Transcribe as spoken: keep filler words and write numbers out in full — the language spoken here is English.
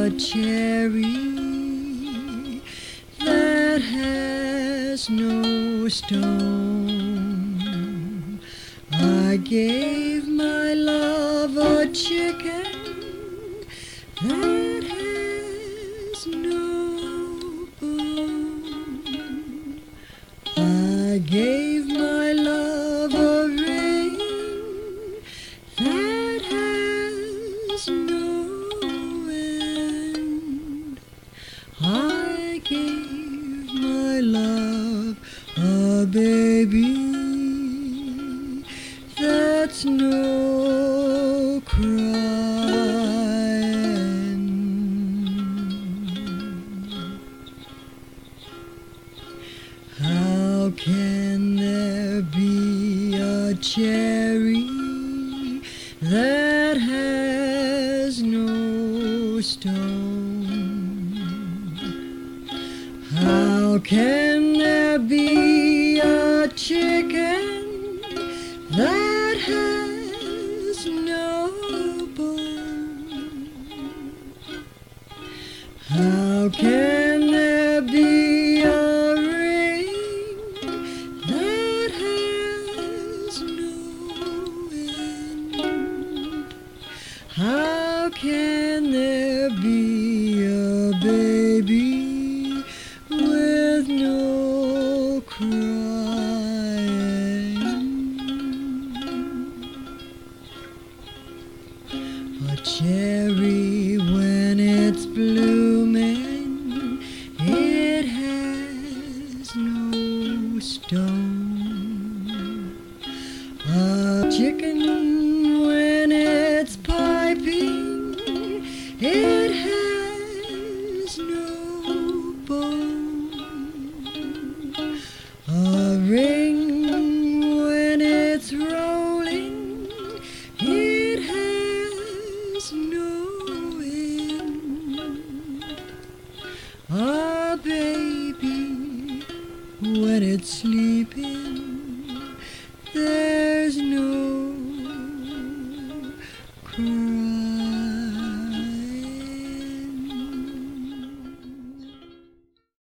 a cherry that has no stone. I gave my love a chicken that has no bone. I gave my love a ring that has no end. I gave my love a baby that's no crying. How can there be a cherry that has no stone? How can there be a chicken that has no bone? How can there be a ring that has no end? How can there be a baby with no crying? A cherry when it's blooming, it has no stone. A chicken when it's piping, it has no bone. A ring when it's rolling, it has no end. A baby when it's sleeping,